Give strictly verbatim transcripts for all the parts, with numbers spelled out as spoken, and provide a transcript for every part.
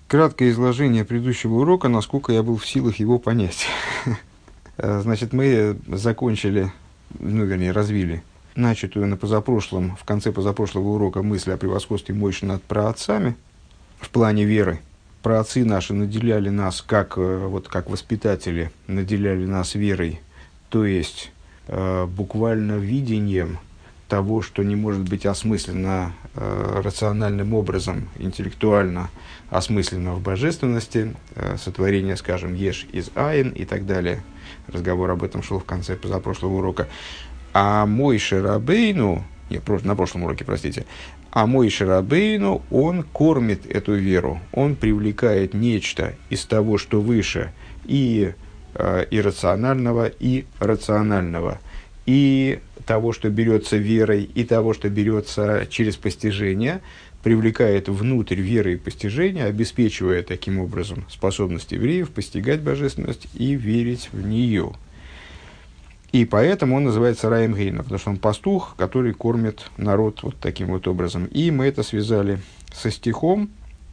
Краткое изложение предыдущего урока, насколько я был в силах его понять. Значит, мы закончили, ну, вернее, развили начатую на позапрошлом, в конце позапрошлого урока мысль о превосходстве Мойши над праотцами в плане веры. Праотцы наши наделяли нас, как, вот, как воспитатели, наделяли нас верой, то есть э, буквально видением того, что не может быть осмысленно э, рациональным образом, интеллектуально осмысленно в божественности, э, сотворение, скажем, еш из айн и так далее. Разговор об этом шел в конце позапрошлого урока. А Мойше Рабейну, нет, на прошлом уроке, простите, а Мойше Рабейну, он кормит эту веру, он привлекает нечто из того, что выше, и э, иррационального, и рационального, и того, что берется верой, и того, что берется через постижение, привлекает внутрь веры и постижения, обеспечивая таким образом способность евреев постигать божественность и верить в нее. И поэтому он называется Раем Гейна, потому что он пастух, который кормит народ вот таким вот образом. И мы это связали со стихом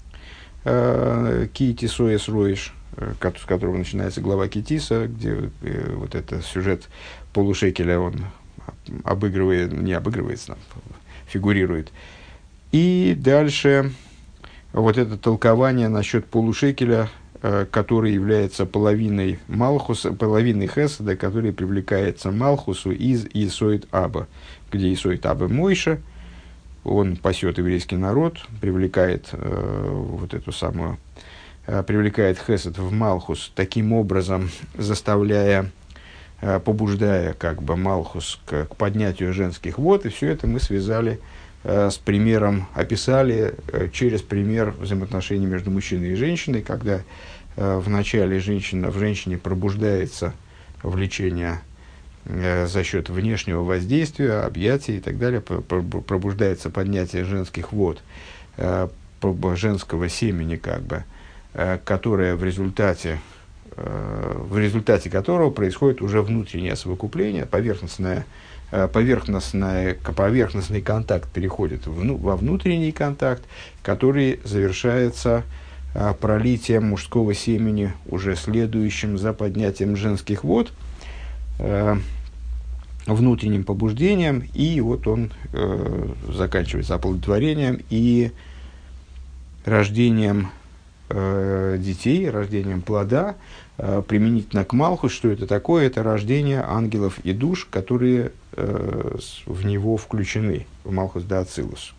«Ки тисоэс роиш», с которого начинается глава Китиса, где вот этот сюжет полушекеля, он обыгрывает, не обыгрывается, фигурирует. И дальше вот это толкование насчет полушекеля, который является половиной Малхуса, половиной Хеседа, который привлекается Малхусу из Исоид Аба, где Исоид Аба Мойша, он пасет еврейский народ, привлекает э, вот эту самую, э, привлекает Хесед в Малхус, таким образом заставляя, э, побуждая как бы Малхус к, к поднятию женских вод, и все это мы связали э, с примером, описали э, через пример взаимоотношений между мужчиной и женщиной, когда в начале женщина, в женщине пробуждается влечение э, за счет внешнего воздействия, объятий и так далее, пробуждается поднятие женских вод, э, женского семени, как бы, э, которое в результате, э, в результате которого происходит уже внутреннее совокупление, поверхностное, э, поверхностное, поверхностный контакт переходит в, ну, во внутренний контакт, который завершается пролитием мужского семени, уже следующим за поднятием женских вод, э, внутренним побуждением, и вот он э, заканчивается оплодотворением и рождением э, детей, рождением плода, э, применительно к Малхус. Что это такое? Это рождение ангелов и душ, которые э, в него включены, в Малхус да Ацилус.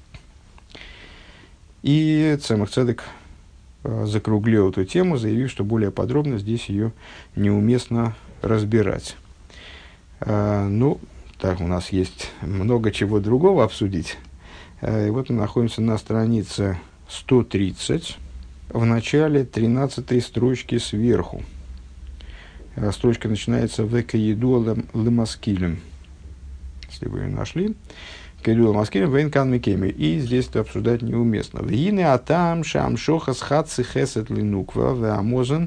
И Цемах Цедек закруглил эту тему, заявив, что более подробно здесь ее неуместно разбирать. А, ну, так, у нас есть много чего другого обсудить. А, и вот мы находимся на странице сто тридцать, в начале тринадцатой строчки сверху. А, строчка начинается «Века еду лемаскилем», если вы ее нашли. И здесь это обсуждать неуместно. Вгины атам шамшоха схатцы хесет линуква веамозен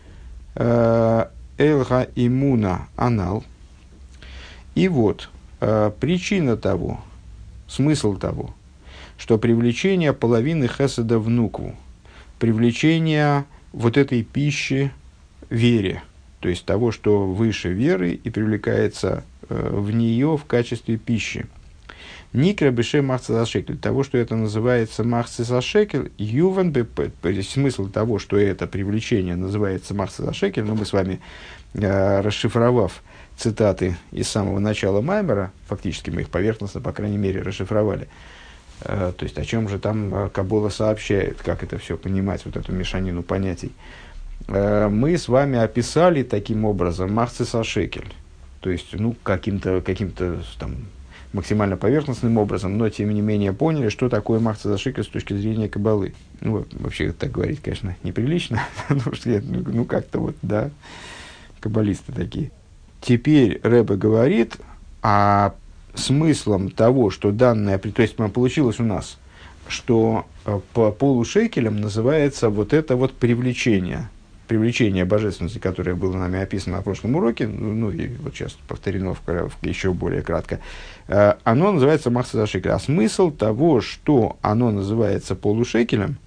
элха имуна анал. И вот причина того, смысл того, что привлечение половины хеседа в нукву, привлечение вот этой пищи вере, то есть того, что выше веры и привлекается в нее в качестве пищи. Никра беше махцезашекель, того, что это называется махцезашекель, юван бе, смысл того, что это привлечение называется махцезашекель, но мы с вами, э, расшифровав цитаты из самого начала Маймера, фактически мы их поверхностно, по крайней мере, расшифровали, э, то есть о чем же там Каббала сообщает, как это все понимать, вот эту мешанину понятий, э, мы с вами описали таким образом махцезашекель, то есть, ну, каким-то, каким-то там максимально поверхностным образом, но тем не менее поняли, что такое махцезашекель с точки зрения Каббалы. Ну, вообще так говорить, конечно, неприлично, потому что, ну, ну, как-то вот, да, каббалисты такие. Теперь Ребе говорит о смыслом того, что данное, то есть получилось у нас, что по полушекелям называется вот это вот привлечение, привлечение божественности, которое было нами описано на прошлом уроке, ну, ну и вот сейчас повторено в, в, еще более кратко, э, оно называется махцезашекель. А смысл того, что оно называется полушекелем,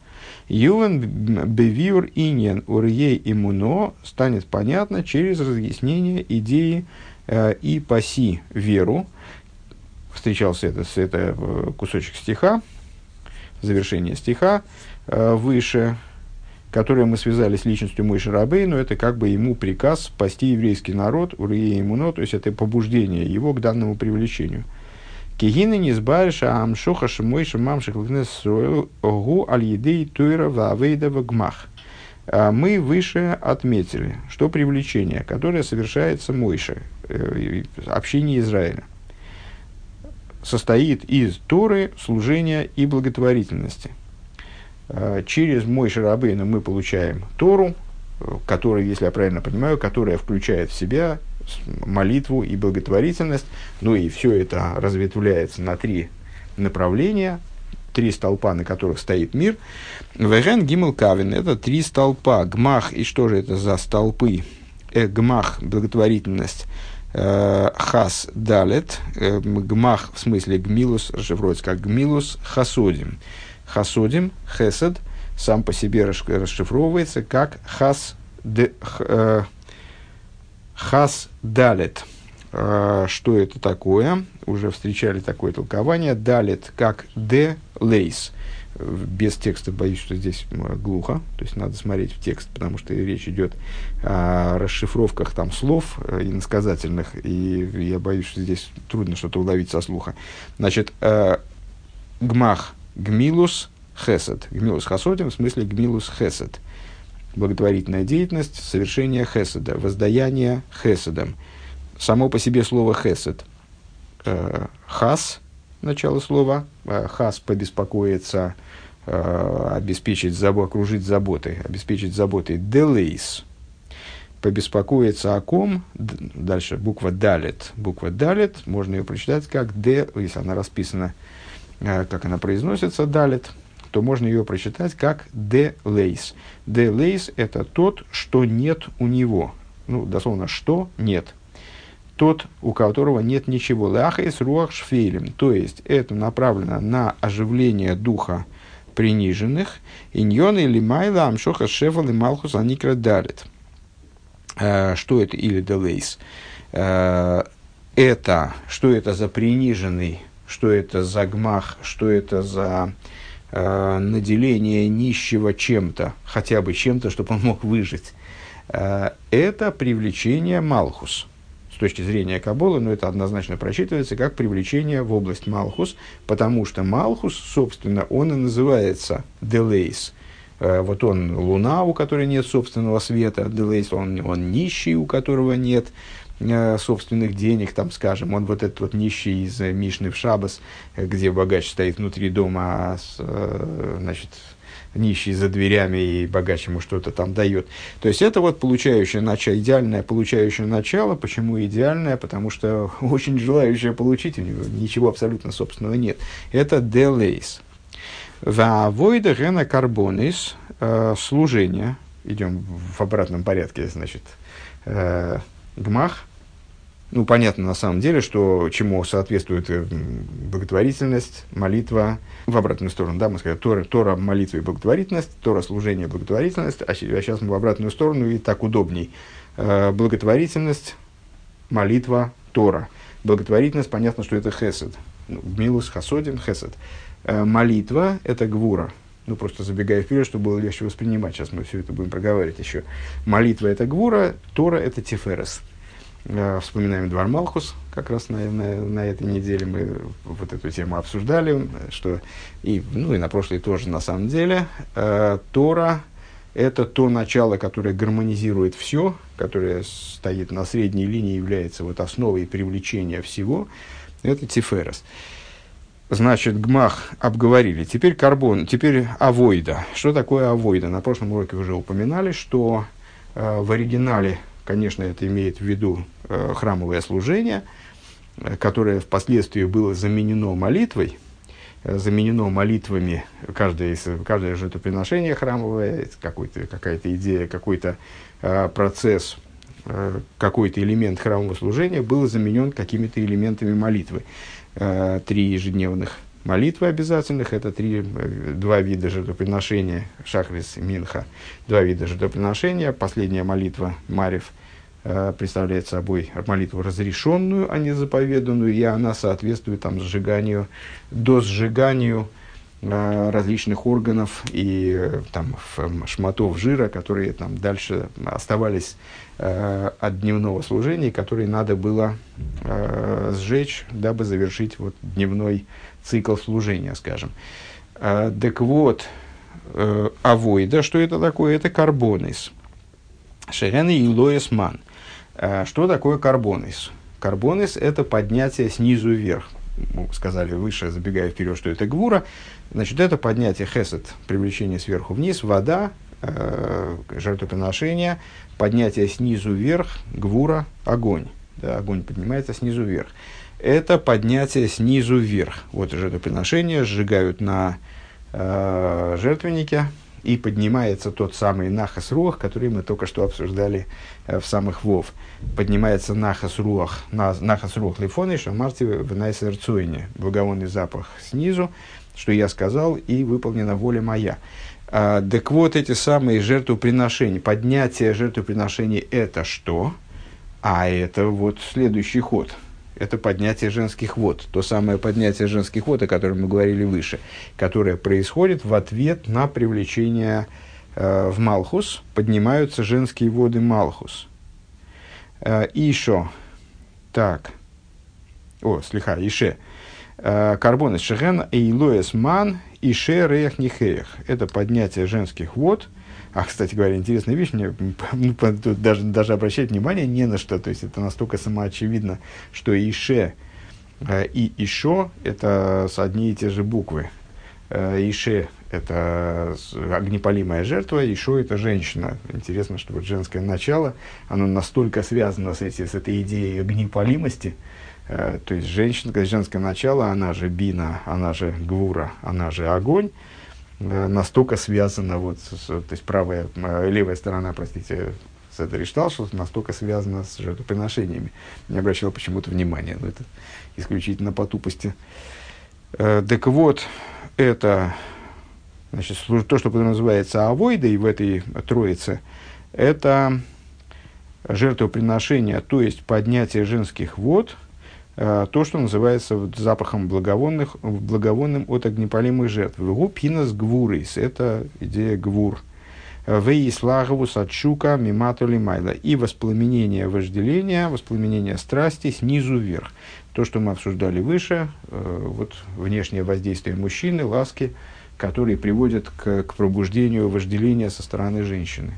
Ювен бевиур иньян урьей иммуно станет понятно через разъяснение идеи э, и паси веру. Встречался это, это кусочек стиха, завершение стиха э, выше, которое мы связали с личностью Моше Рабейну, это как бы ему приказ спасти еврейский народ, урьей иммуно, то есть это побуждение его к данному привлечению. Кигины не сбариша амшоха шмойша мамших лгнесроил гу аль-едей туйра вавейдава гмах. Мы выше отметили, что привлечение, которое совершается Мойше, общение Израиля, состоит из Торы, служения и благотворительности. Через Мойше Рабейну мы получаем Тору, которая, если я правильно понимаю, которая включает в себя молитву и благотворительность, ну и все это разветвляется на три направления, три столпа, на которых стоит мир. Веген гимел кавин — это три столпа. Гмах, и что же это за столпы? Э, гмах — благотворительность. Э, хас далет. Э, гмах в смысле гмилус, расшифровывается как гмилус хасодим. Хасодим, хесед, сам по себе расшифровывается как хас д, х, э, Хас далет. Что это такое? Уже встречали такое толкование. Далет как де лейс. Без текста, боюсь, что здесь глухо. То есть надо смотреть в текст, потому что речь идет о расшифровках там слов иносказательных. И я боюсь, что здесь трудно что-то уловить со слуха. Значит, гмах гмилус хесед. Гмилус хасодим в смысле гмилус хесед. Благотворительная деятельность, совершение хеседа, воздаяние хеседом. Само по себе слово хесед. Э, хас, начало слова. Э, хас — побеспокоиться, э, обеспечить, забо, окружить заботой, обеспечить заботой. Делейс — побеспокоиться о ком. Д, дальше буква далет. Буква далет, можно ее прочитать как де, если она расписана, э, как она произносится, далет, то можно ее прочитать как «де лейс». «Де лейс» — это тот, что нет у него. Ну, дословно, что нет. Тот, у которого нет ничего. «Лахайс руах шфейлем». То есть, это направлено на оживление духа приниженных. «Иньон или майла амшоха шефал и малхус аникра далит». Что это или «де лейс»? Это, что это за приниженный, что это за гмах, что это за наделение нищего чем-то, хотя бы чем-то, чтобы он мог выжить. Это привлечение Малхус. С точки зрения Каббалы, но это однозначно прочитывается как привлечение в область Малхус, потому что Малхус, собственно, он и называется Делейс. Вот он луна, у которой нет собственного света, Делейс, он, он нищий, у которого нет собственных денег, там, скажем, он вот этот вот нищий из Мишны в Шаббас, где богач стоит внутри дома, а значит, нищий за дверями, и богач ему что-то там дает. То есть это вот получающее начало, идеальное получающее начало. Почему идеальное? Потому что очень желающее получить, у него ничего абсолютно собственного нет. Это делейс. Ваавойда гена карбонис, служение, идем в обратном порядке, значит, гмах. Ну, понятно на самом деле, что чему соответствует благотворительность, молитва. В обратную сторону, да, мы сказали, Тора, Тора, молитва и благотворительность, Тора, служение, благотворительность, а сейчас мы в обратную сторону, и так удобней. Благотворительность, молитва, Тора. Благотворительность, понятно, что это хесед. Ну, милус, хасодим, хесед. Молитва – это гвура. Ну, просто забегая вперед, чтобы было легче воспринимать. Сейчас мы все это будем проговаривать еще. Молитва – это гвура, Тора – это тиферес. Вспоминаем Двар Малхус, как раз на, на, на этой неделе мы вот эту тему обсуждали, что и, ну, и на прошлой тоже на самом деле. Э, Тора – это то начало, которое гармонизирует все, которое стоит на средней линии, является вот основой привлечения всего. Это тиферес. Значит, гмах обговорили. Теперь карбон, теперь авойда. Что такое авойда? На прошлом уроке уже упоминали, что э, в оригинале, конечно, это имеет в виду э, храмовое служение, э, которое впоследствии было заменено молитвой, э, заменено молитвами, каждое, каждое жертвоприношение храмовое, какая-то идея, какой-то э, процесс, э, какой-то элемент храмового служения был заменен какими-то элементами молитвы. Э, три ежедневных молитвы обязательных. Это три, два вида жертвоприношения, шахрис и минха, два вида жертвоприношения. Последняя молитва, марев, представляет собой молитву разрешенную, а не заповеданную, и она соответствует там, сжиганию, до сжиганию э, различных органов и э, там, шматов жира, которые там, дальше оставались э, от дневного служения, которые надо было э, сжечь, дабы завершить вот, дневной цикл служения, скажем. Э, так вот, э, авойда, что это такое? Это карбонис. Шерен и лоэс ман. Что такое карбонис? Карбонис – это поднятие снизу вверх. Мы сказали выше, забегая вперед, что это гвура. Значит, это поднятие хесед, привлечение сверху вниз, вода, э, жертвоприношение, поднятие снизу вверх, гвура, огонь. Да, огонь поднимается снизу вверх. Это поднятие снизу вверх. Вот жертвоприношение сжигают на э, жертвеннике, и поднимается тот самый нахас руах, который мы только что обсуждали э, в самых вов. Поднимается нахас руах, на, нахас руах лифоны, шамарти в найсерцуине, благовонный запах снизу, что я сказал, и выполнена воля моя. А, так вот, эти самые жертвоприношения, поднятие жертвоприношений – это что? А это вот следующий ход. Это поднятие женских вод. То самое поднятие женских вод, о котором мы говорили выше, которое происходит в ответ на привлечение э, в Малхус. Поднимаются женские воды Малхус. Э, Ишо. Так. О, слиха, Ише. Э, Карбонес шеген эйлоэс ман Ише реях нихеях. Это поднятие женских вод. А, кстати говоря, интересная вещь, мне ну, тут даже, даже обращать внимание не на что, то есть это настолько самоочевидно, что Ише э, и Ишо – это одни и те же буквы. Э, Ише – это огнепалимая жертва, Ишо – это женщина. Интересно, что вот женское начало, оно настолько связано с, эти, с этой идеей огнепалимости, э, то есть женщина, женское начало, она же бина, она же гвура, она же огонь, настолько связано, вот, с, то есть правая, левая сторона, простите, с этой Риштал, что настолько связано с жертвоприношениями. Не обращал почему-то внимания, но это исключительно по тупости. Э, так вот, это, значит, то, что называется авойдой в этой троице, это жертвоприношение, то есть поднятие женских вод, то, что называется вот, запахом благовонных, благовонным от огнепалимых жертв. Гупинас гвурис – это идея гвур. Веислаговус отшука миматули майла. И воспламенение вожделения, воспламенение страсти снизу вверх. То, что мы обсуждали выше, вот внешнее воздействие мужчины, ласки, которые приводят к, к пробуждению вожделения со стороны женщины.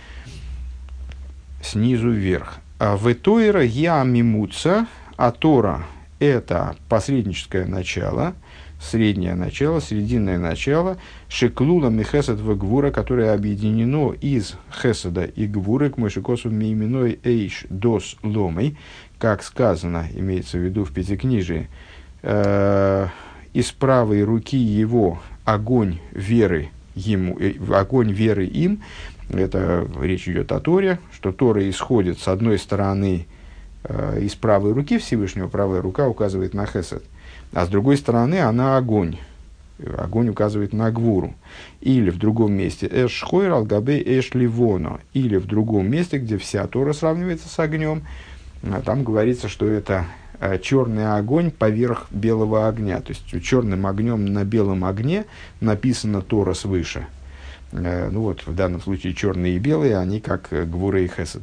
Снизу вверх. Ветойра я мимуца. А Тора – это посредническое начало, среднее начало, срединное начало, шеклула михесед в гвура, которое объединено из хеседа и гвуры к мойшикосу миименой эйш дос ломой, как сказано, имеется в виду в Пятикнижии, э, из правой руки его огонь веры ему, э, огонь веры им, это речь идет о Торе, что Тора исходит с одной стороны из правой руки Всевышнего, правая рука указывает на хесед, а с другой стороны она огонь. Огонь указывает на гвуру. Или в другом месте эш хойр алгабе эш ливоно. Или в другом месте, где вся Тора сравнивается с огнем, там говорится, что это черный огонь поверх белого огня. То есть черным огнем на белом огне написано Тора свыше. Ну вот, в данном случае черные и белые, они как гвура и хесед.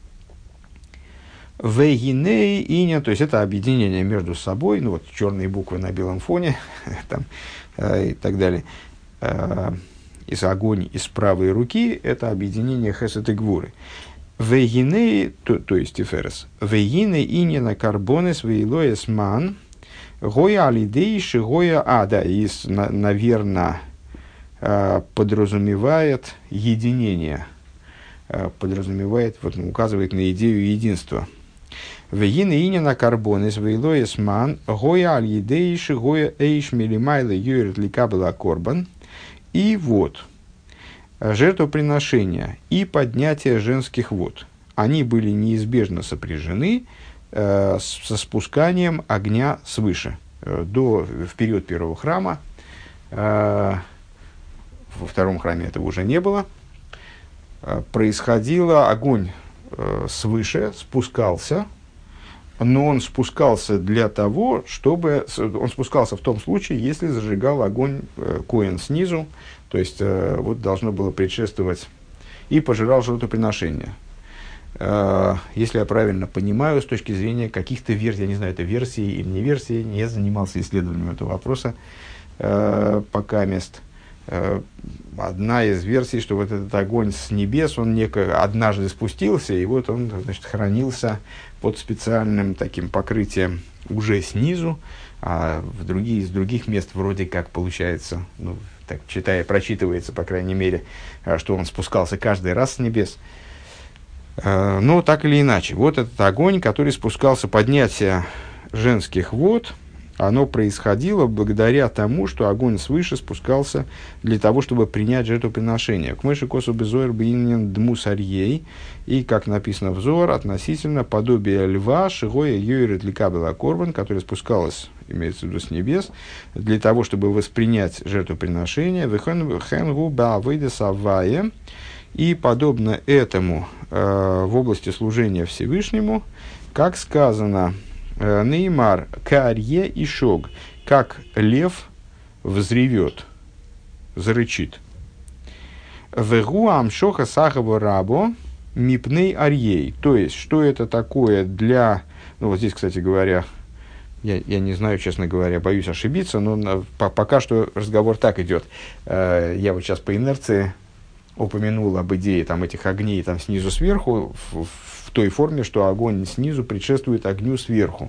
Вегиней иня, то есть это объединение между собой, ну вот черные буквы на белом фоне там, э, и так далее. Э, из огонь из правой руки это объединение хесед и гвуры. Вегиней, то, то есть тиферес. Вегиней иня на карбонес вейлоес ман гоя алидейши гоя а да, и на, наверное э, подразумевает единение, э, подразумевает, вот указывает на идею единства. Вегин иня на карбонес вейлоес ман гоя аль едейши гоя эйш милимайла юрит ликабела корбан. И вот жертвоприношения и поднятие женских вод, они были неизбежно сопряжены э, со спусканием огня свыше. до, в период первого храма, во втором храме этого уже не было, происходило, огонь свыше спускался, но он спускался для того, чтобы... Он спускался в том случае, если зажигал огонь коэн снизу, то есть вот должно было предшествовать, и пожирал жертвоприношение. Если я правильно понимаю, с точки зрения каких-то версий, я не знаю, это версии или не версии, не занимался исследованием этого вопроса пока мест. Одна из версий, что вот этот огонь с небес, он неко, однажды спустился, и вот он, значит, хранился под специальным таким покрытием уже снизу, а в другие, из других мест вроде как получается, ну, так читая, прочитывается, по крайней мере, что он спускался каждый раз с небес. Но так или иначе, вот этот огонь, который спускался, поднятие женских вод, оно происходило благодаря тому, что огонь свыше спускался для того, чтобы принять жертвоприношение. К мыши косу безоэр бинин дмус арьей, и, как написано в Зоар, относительно подобия льва, шигоя юирет ликабела корбан, которое спускалось, имеется в виду с небес, для того, чтобы воспринять жертвоприношение, вэхэнгу баавэйдэ саввае, и подобно этому э, в области служения Всевышнему, как сказано, Неймар, карье и шог, как лев взревет, зарычит. Вегу амшоха сахаво рабо мипней арьей. То есть, что это такое для... Ну, вот здесь, кстати говоря, я, я не знаю, честно говоря, боюсь ошибиться, но по, пока что разговор так идет. Я вот сейчас по инерции упомянул об идее там, этих огней там, снизу сверху, в, в той форме, что огонь снизу предшествует огню сверху.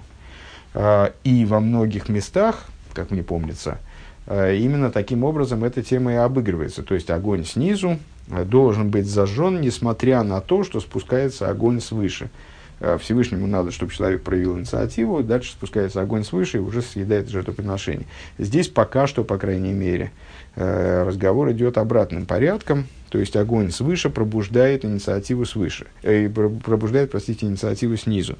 И во многих местах, как мне помнится, именно таким образом эта тема и обыгрывается. То есть огонь снизу должен быть зажжен, несмотря на то, что спускается огонь свыше. Всевышнему надо, чтобы человек проявил инициативу, дальше спускается огонь свыше и уже съедает жертвоприношение. Здесь пока что, по крайней мере, разговор идет обратным порядком, то есть огонь свыше пробуждает инициативу свыше, э, пробуждает, простите, инициативу снизу.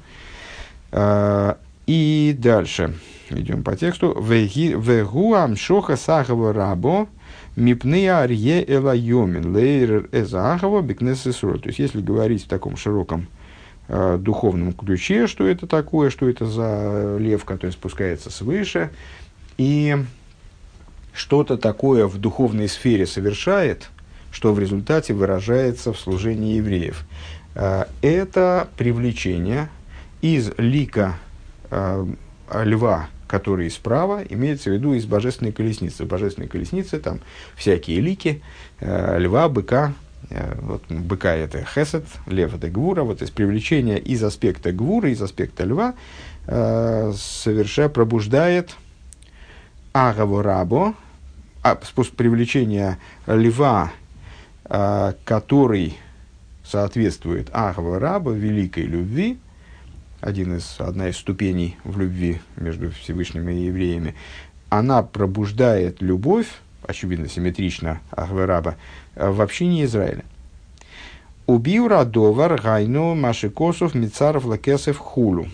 И дальше идем по тексту. Вегу амшоха сахава рабо мипны арье элайомин лейр эзахава бикнесесру. То есть, если говорить в таком широком э, духовном ключе, что это такое, что это за лев, который спускается свыше, и что-то такое в духовной сфере совершает, что в результате выражается в служении евреев. Э, это привлечение из лика э, льва, который справа, имеется в виду из божественной колесницы. В божественной колеснице там всякие лики, э, льва, быка. Э, вот, быка это хесед, лев это гвура. Вот из привлечения из аспекта гвуры, из аспекта льва, э, совершая пробуждает агаво рабо, а, привлечение льва, э, который соответствует агаво рабо, великой любви. Один из, одна из ступеней в любви между Всевышним и евреями, она пробуждает любовь, очевидно, симметрично Ахве раба, в общине Израиля. Убил радовар гайну машикосов мицаров лакесев хулу.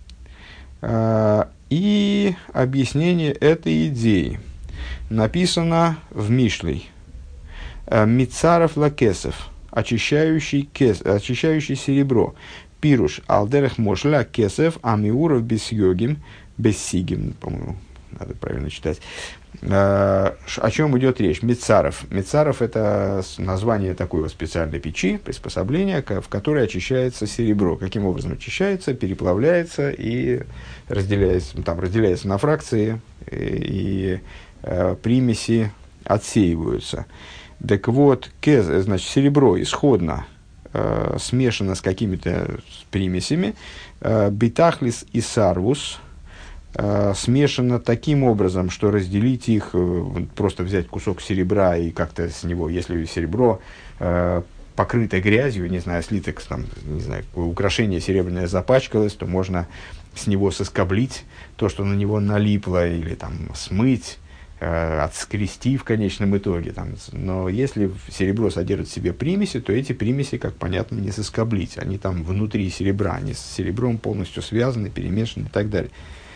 И объяснение этой идеи написано в Мишлей. Мицаров лакесев, очищающий, кес, очищающий серебро. Пируш алдерех мошля кесев амиуров без йогим, без сигим, по-моему, надо правильно читать. О чем идет речь? Мицаров. Мицаров – это название такой вот специальной печи, приспособления, в которой очищается серебро. Каким образом очищается? Переплавляется и разделяется, там, разделяется на фракции, и, и э, примеси отсеиваются. Так вот, кез, значит, серебро исходно э, смешано с какими-то примесями. Э, битахлис и сарвус э, смешано таким образом, что разделить их, э, просто взять кусок серебра и как-то с него, если серебро э, покрыто грязью, не знаю, слиток, там, не знаю, украшение серебряное запачкалось, то можно с него соскоблить то, что на него налипло, или там смыть, отскрести в конечном итоге. Там. Но если серебро содержит в себе примеси, то эти примеси, как понятно, не соскоблить. Они там внутри серебра, они с серебром полностью связаны, перемешаны и так далее.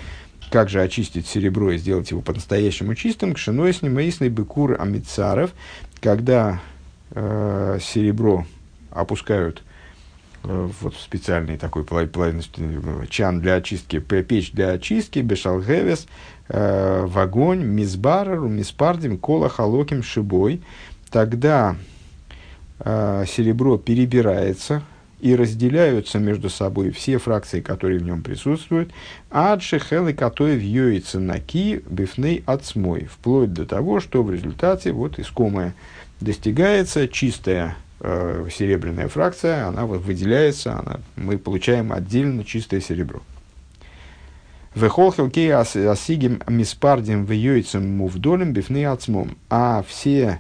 как же очистить серебро и сделать его по-настоящему чистым? Кшенойсни мейсный бекур амицаров, когда э, серебро опускают э, вот в специальный такой чан для очистки, печь для очистки, бешалгевес, э, в огонь, мизбар, миспардим, кола халоким шибой, тогда э, серебро перебирается, и разделяются между собой все фракции, которые в нем присутствуют, адшехел и катоев йоица наки бифней ацмой, вплоть до того, что в результате вот искомое достигается, чистая э, серебряная фракция, она вот выделяется, она, мы получаем отдельно чистое серебро. Вехол хелкей асигим миспардим в йоицем мувдолем бифней ацмом, а все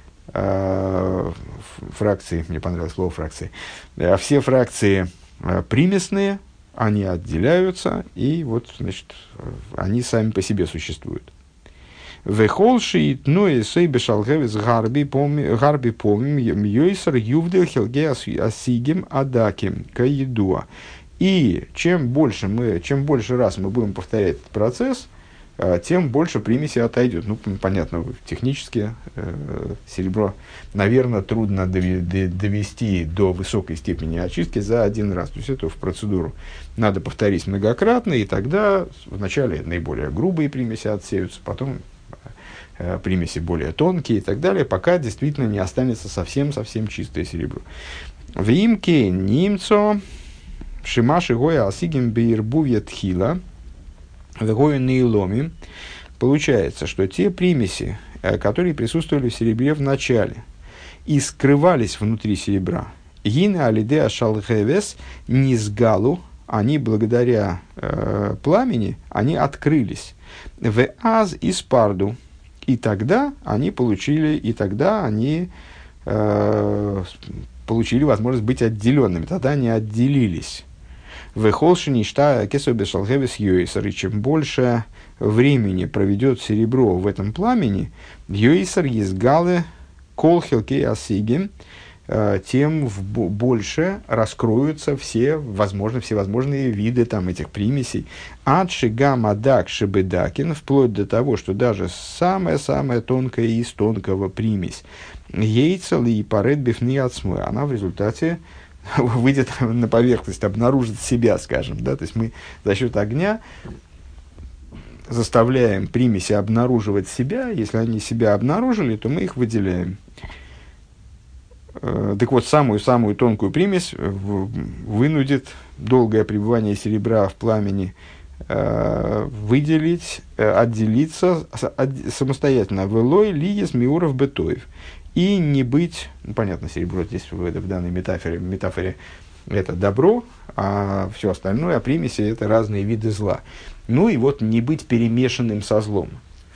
фракции, мне понравилось слово фракции, а все фракции примесные, они отделяются, и вот, значит, они сами по себе существуют. Вехолши ну и сей бешалгевис гарби помим йойсер ювдел хелге асигим адаким каедуа. И чем больше мы, чем больше раз мы будем повторять этот процесс, тем больше примеси отойдет. Ну, понятно, технически э, серебро, наверное, трудно довести до высокой степени очистки за один раз. То есть это в процедуру надо повторить многократно, и тогда вначале наиболее грубые примеси отсеются, потом э, примеси более тонкие и так далее, пока действительно не останется совсем-совсем чистое серебро. В имке немцо шимаши гоя асигим бейрбувья тхила. Получается, что те примеси, которые присутствовали в серебре в начале и скрывались внутри серебра, гина алидеа шалхевес низгалу, они благодаря э, пламени, они открылись. В аз и спарду, и тогда они получили, и тогда они э, получили возможность быть отделенными, тогда они отделились. Вехолшини шта кесобе шалгевес йойсер, и чем больше времени проведет серебро в этом пламени, йойсер езгалы кол хилкей асиги, тем в больше раскроются все возможные, всевозможные виды там, этих примесей. Ад шигам адак шибедакин, вплоть до того, что даже самая-самая тонкая из тонкого примесь, ейцел и парет бифни ацмы, она в результате выйдет на поверхность, обнаружит себя, скажем, да, то есть мы за счет огня заставляем примеси обнаруживать себя, если они себя обнаружили, то мы их выделяем. Так вот, самую-самую тонкую примесь вынудит долгое пребывание серебра в пламени выделить, отделиться самостоятельно. Велой лиес миуров бетоев. И не быть, ну, понятно, серебро здесь в, в данной метафоре, метафоре это добро, а все остальное, а примеси это разные виды зла. Ну и вот не быть перемешанным со злом.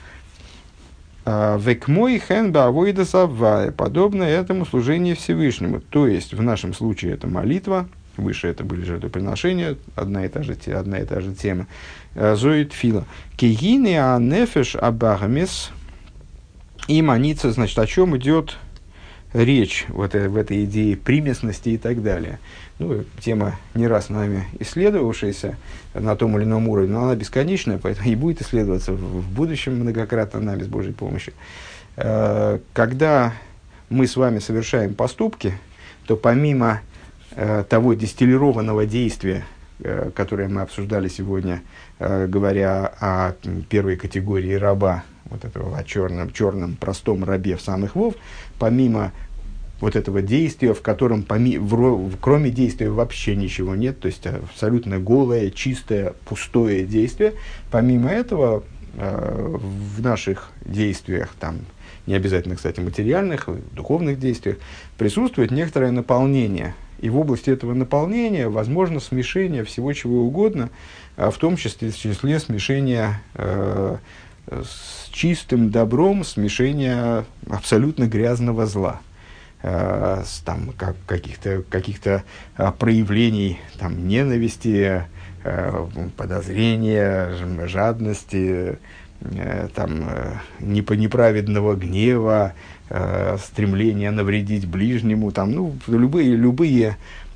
Векмой хенба авойда саввая, подобно этому служению Всевышнему. То есть в нашем случае это молитва, выше это были жертвоприношения, одна и та же, одна и та же тема. Зоит фила. Кегини анефеш абагмес. И манится, значит, о чем идет речь вот, в этой идее примесности и так далее. Ну, тема не раз нами исследовавшаяся на том или ином уровне, но она бесконечная, поэтому и будет исследоваться в будущем многократно нами с Божьей помощью. Когда мы с вами совершаем поступки, то помимо того дистиллированного действия, которое мы обсуждали сегодня, говоря о первой категории раба, вот этого о черном, черном простом рабе в самых вов, помимо вот этого действия, в котором поми, в, кроме действия вообще ничего нет, то есть абсолютно голое, чистое, пустое действие, помимо этого э, в наших действиях, там, не обязательно, кстати, материальных, духовных действиях, присутствует некоторое наполнение. И в области этого наполнения возможно смешение всего чего угодно, в том числе, в числе смешения э, с чистым добром, смешение абсолютно грязного зла, э, с там, как, каких-то, каких-то э, проявлений там, ненависти, э, подозрения, жадности, э, там, э, неправедного гнева, э, стремления навредить ближнему, там, ну, любые, любые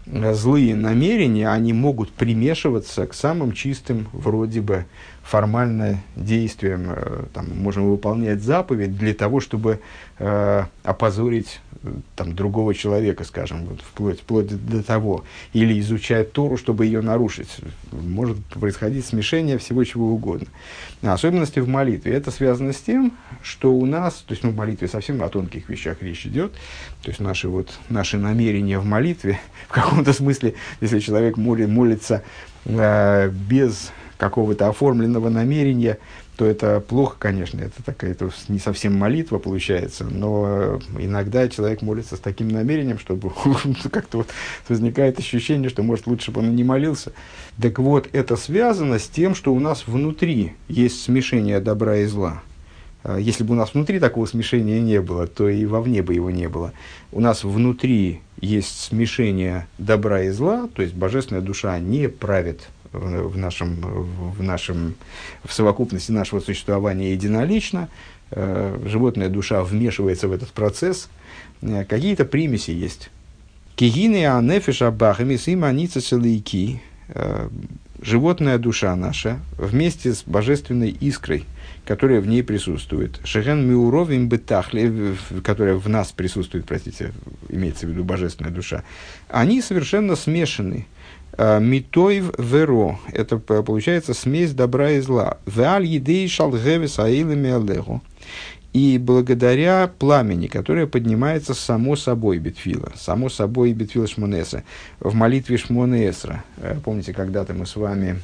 злые намерения, они могут примешиваться к самым чистым, вроде бы, формально действиям. Там, можем выполнять заповедь для того, чтобы э, опозорить там, другого человека, скажем, вот, вплоть, вплоть до того. Или изучать Тору, чтобы ее нарушить. Может происходить смешение всего чего угодно. Особенности в молитве. Это связано с тем, что у нас, то есть ну, в молитве совсем о тонких вещах речь идет, то есть наши, вот, наши намерения в молитве, в каком-то смысле, если человек молит, молится э, без какого-то оформленного намерения, то это плохо, конечно, это такая, это не совсем молитва получается, но иногда человек молится с таким намерением, чтобы как-то вот возникает ощущение, что, может, лучше бы он не молился. Так вот, это связано с тем, что у нас внутри есть смешение добра и зла. Если бы у нас внутри такого смешения не было, то и вовне бы его не было. У нас внутри есть смешение добра и зла, то есть божественная душа не правит в нашем, в нашем, в совокупности нашего существования единолично, э, животная душа вмешивается в этот процесс, э, какие-то примеси есть. Кигины анефиша бахамис и маница целики, животная душа наша вместе с божественной искрой, которая в ней присутствует, шеген миуровим бетахли, которая в нас присутствует, простите, имеется в виду божественная душа, они совершенно смешаны. Митоев веро. Это получается смесь добра и зла. Веаль едей шалгевис аилами алеху. И благодаря пламени, которое поднимается само собой битфила, само собой битфила Шмонеса, в молитве Шмонесра. Помните, когда-то мы с вами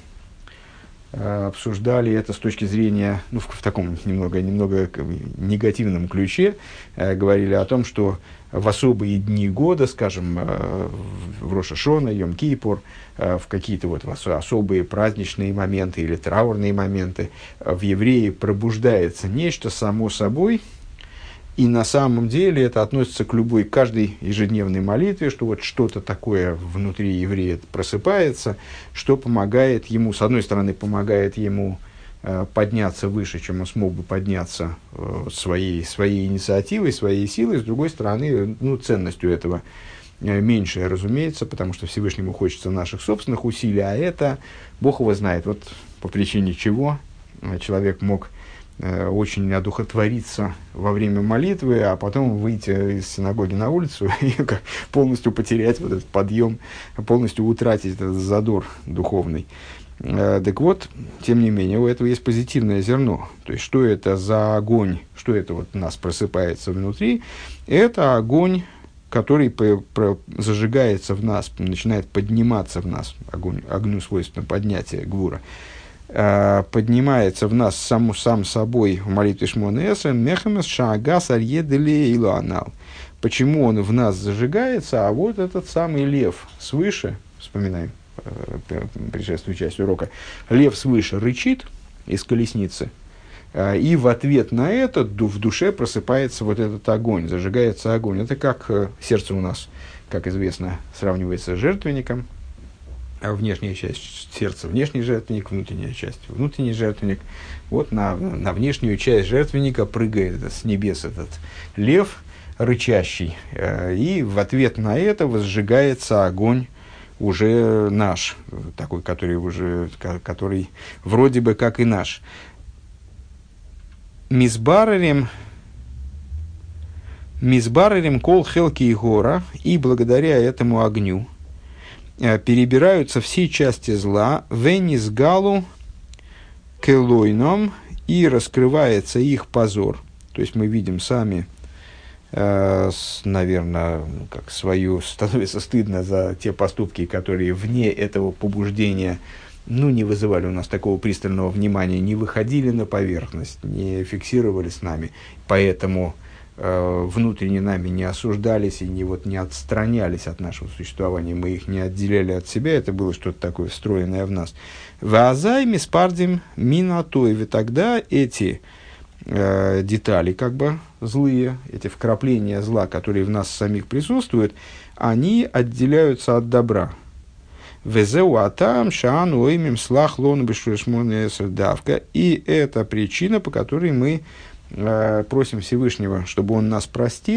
обсуждали это с точки зрения, ну, в, в таком немного, немного негативном ключе, э, говорили о том, что в особые дни года, скажем, э, в Рош ха-Шана, Йом-Кипур, э, в какие-то вот особые праздничные моменты или траурные моменты, э, в евреи пробуждается нечто само собой, и на самом деле это относится к любой, каждой ежедневной молитве, что вот что-то такое внутри еврея просыпается, что помогает ему, с одной стороны, помогает ему э, подняться выше, чем он смог бы подняться э, своей, своей инициативой, своей силой, с другой стороны, ну, ценностью этого э, меньше, разумеется, потому что Всевышнему хочется наших собственных усилий, а это Бог его знает, вот по причине чего человек мог очень одухотвориться во время молитвы, а потом выйти из синагоги на улицу и полностью потерять вот этот подъем, полностью утратить этот задор духовный. Так вот, тем не менее, у этого есть позитивное зерно. То есть, что это за огонь, что это вот у нас просыпается внутри? Это огонь, который по, про, зажигается в нас, начинает подниматься в нас, огонь, огню свойственно поднятие гвура, поднимается в нас сам, сам собой в молитве Шмона Эсра, мехамес шаагас арьедели илуанал. Почему он в нас зажигается, а вот этот самый лев свыше, вспоминаем э, предшествующую часть урока, лев свыше рычит из колесницы, э, и в ответ на это в душе просыпается вот этот огонь, зажигается огонь. Это как э, сердце у нас, как известно, сравнивается с жертвенником. Внешняя часть сердца, внешний жертвенник, внутренняя часть, внутренний жертвенник. Вот на, на внешнюю часть жертвенника прыгает с небес этот лев рычащий. И в ответ на это возжигается огонь уже наш, такой, который, уже, который вроде бы как и наш. Мизбарарем, мизбарарем кол хелки и гора, и благодаря этому огню перебираются все части зла, венис галу келойном, и раскрывается их позор. То есть мы видим сами, э, с, наверное, как свою, становится стыдно за те поступки, которые вне этого побуждения, ну, не вызывали у нас такого пристального внимания, не выходили на поверхность, не фиксировались с нами. Поэтому внутренне нами не осуждались и не, вот, не отстранялись от нашего существования, мы их не отделяли от себя, это было что-то такое встроенное в нас. Вазай миспардим минатоеви, тогда эти э, детали, как бы злые, эти вкрапления зла, которые в нас самих присутствуют, они отделяются от добра. Везеу атам шаану имем слах лон бешушмон давка, и это причина, по которой мы просим Всевышнего, чтобы он нас простил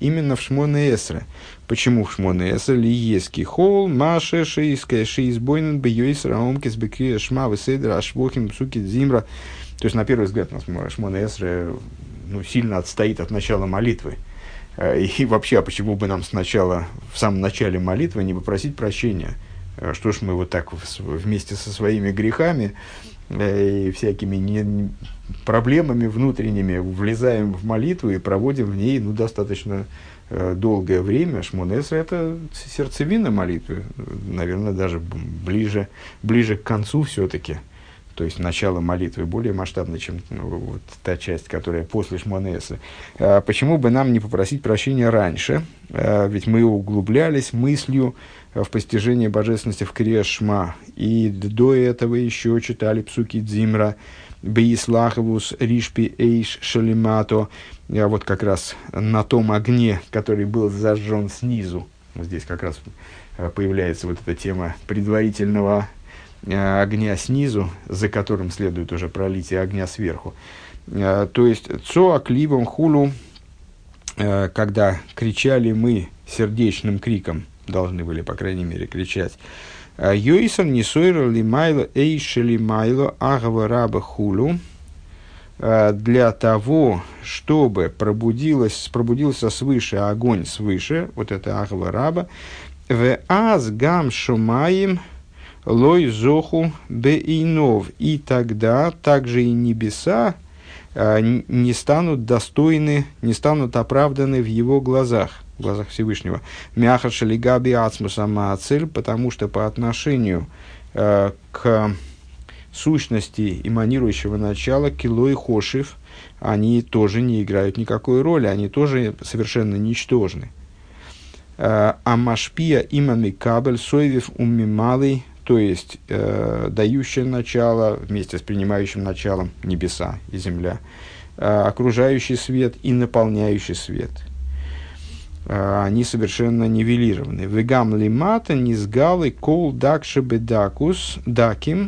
именно в Шмоне Эсре. Почему в Шмоне Эсре? Лиески холл, маше, шейская, шейсбойнен, бейойс, раомкис, бекрия, шма, веседра, ашвохим, псуки, зимра. То есть, на первый взгляд, у нас Шмоне Эсре ну, сильно отстоит от начала молитвы. И вообще, а почему бы нам сначала, в самом начале молитвы, не попросить прощения? Что ж мы вот так вместе со своими грехами и всякими не, проблемами внутренними влезаем в молитву и проводим в ней ну, достаточно э, долгое время. Шмоне Эсре – это сердцевина молитвы, наверное, даже ближе, ближе к концу все-таки. То есть начало молитвы более масштабно, чем ну, вот та часть, которая после Шмоне Эсре. А почему бы нам не попросить прощения раньше? А, ведь мы углублялись мыслью в постижение божественности в Крия Шма. И до этого еще читали псуки Дзимра, Беислаховус, Ришпи, Эйш, Шалимато. А вот как раз на том огне, который был зажжен снизу. Здесь как раз появляется вот эта тема предварительного огня снизу, за которым следует уже пролитие огня сверху. То есть, цоа кливом хулу, когда кричали мы сердечным криком, должны были, по крайней мере, кричать, «Йойсан нисойра лимайло эйши лимайло агава раба хулу», для того, чтобы пробудилось, пробудился свыше огонь свыше, вот это агава раба, «в аз гам шумаим лой зоху беинов», и тогда также и небеса а, не станут достойны, не станут оправданы в его глазах, в глазах Всевышнего. Мяха шалигаби ацмуса маацель, потому что по отношению а, к сущности эманирующего начала килой хошив, они тоже не играют никакой роли, они тоже совершенно ничтожны. А машпия имами кабель соевив умималый, то есть, э, дающее начало вместе с принимающим началом небеса и земля, э, окружающий свет и наполняющий свет. Э, они совершенно нивелированы. «Вегам лимата низгалы кол дакши бедакус даким».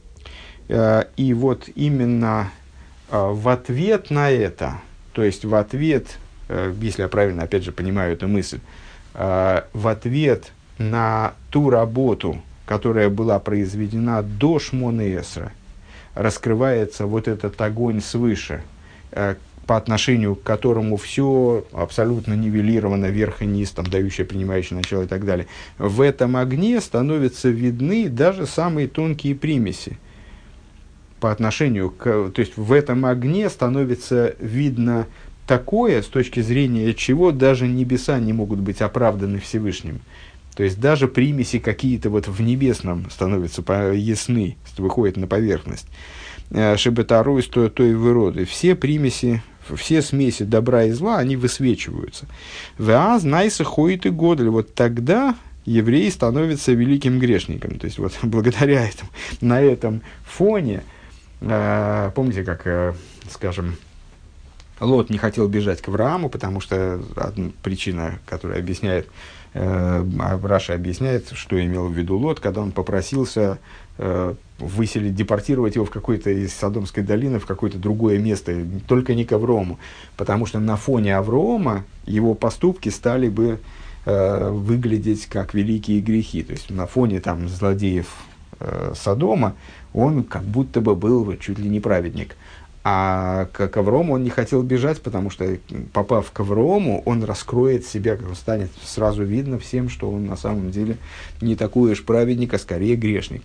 Э, и вот именно э, в ответ на это, то есть в ответ, э, если я правильно, опять же, понимаю эту мысль, э, в ответ на ту работу, которая была произведена до Шмоне Эсре, раскрывается вот этот огонь свыше, э, по отношению к которому все абсолютно нивелировано, вверх и низ, там, дающее, принимающее начало и так далее. В этом огне становятся видны даже самые тонкие примеси. По отношению к... То есть, в этом огне становится видно такое, с точки зрения чего даже небеса не могут быть оправданы Всевышним. То есть, даже примеси какие-то вот в небесном становятся ясны, выходят на поверхность. Шебетару из той, той выроды. Все примеси, все смеси добра и зла, они высвечиваются. Веаз найса ходит и годль. Вот тогда еврей становится великим грешником. То есть, вот благодаря этому, на этом фоне, э, помните, как, э, скажем, Лот не хотел бежать к Аврааму, потому что одна причина, которая объясняет, э, Раша объясняет, что имел в виду Лот, когда он попросился э, выселить, депортировать его в какой-то из Содомской долины, в какое-то другое место, только не к Аврому, потому что на фоне Аврома его поступки стали бы э, выглядеть как великие грехи. То есть на фоне там, злодеев э, Содома он как будто бы был чуть ли не праведник. А к Аврому он не хотел бежать, потому что, попав к Аврому, он раскроет себя, он станет сразу видно всем, что он на самом деле не такой уж праведник, а скорее грешник.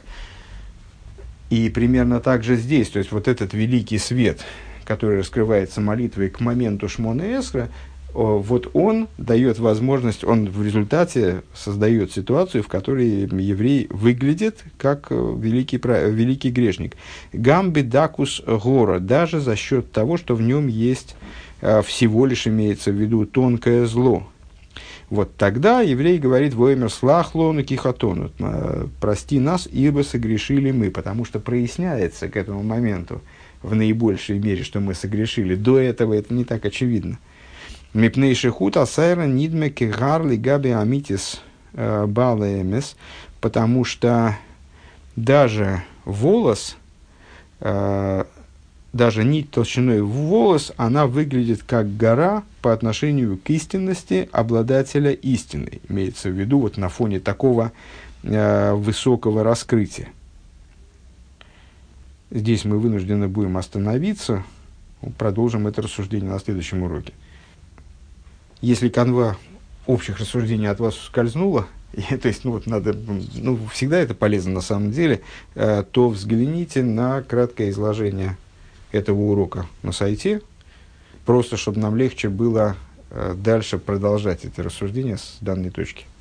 И примерно так же здесь, то есть вот этот великий свет, который раскрывается молитвой к моменту Шмоне Эсре, вот он дает возможность, он в результате создает ситуацию, в которой еврей выглядит как великий, великий грешник. Гамби дакус гора, даже за счет того, что в нем есть, всего лишь имеется в виду тонкое зло. Вот тогда еврей говорит: «Воэмер слахлону кихатону», «Прости нас, ибо согрешили мы», потому что проясняется к этому моменту в наибольшей мере, что мы согрешили. До этого это не так очевидно. Мипней шехут асайра нидме кегарли габи амитис балаэмес, потому что даже волос, даже даже нить толщиной в волос, она выглядит как гора по отношению к истинности обладателя истины. Имеется в виду вот на фоне такого э, высокого раскрытия. Здесь мы вынуждены будем остановиться. Продолжим это рассуждение на следующем уроке. Если канва общих рассуждений от вас ускользнула, и, то есть, ну, вот надо, ну, всегда это полезно на самом деле, э, то взгляните на краткое изложение этого урока на сайте, просто чтобы нам легче было э, дальше продолжать это рассуждение с данной точки.